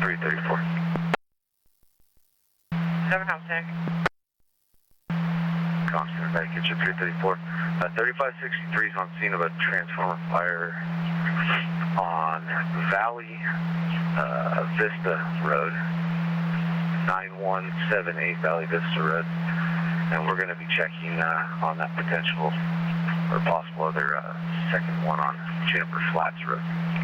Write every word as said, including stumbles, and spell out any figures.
three thirty-four. seven Houseneck. Constant, back at you, three thirty-four. Uh, thirty-five sixty-three is on scene of a transformer fire on Valley uh, Vista Road, nine one seven eight Valley Vista Road, and we're going to be checking uh, on that potential or possible other uh, second one on Juniper Flats Road.